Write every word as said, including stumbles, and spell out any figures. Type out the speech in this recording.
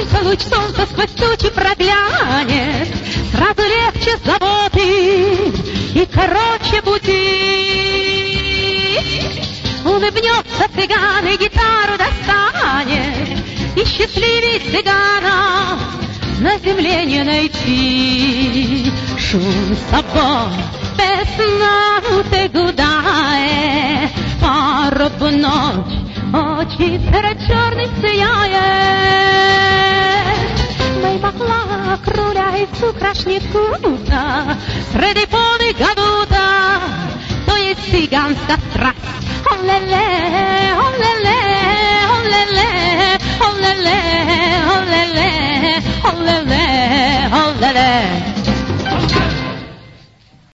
Солнце, луч солнца сквозь тучи проглянет, сразу легче заботы и короче пути. Улыбнется цыган и гитару достанет, и счастливей цыгана на земле не найти. Шум собак песнануте гудае, пород в ночь очи серо-черный сияет. Najmachla króla i cukracznie kuta, sredi pony gaduta, to jest cyganska straść. Olele, olele, olele, olele, olele, olele.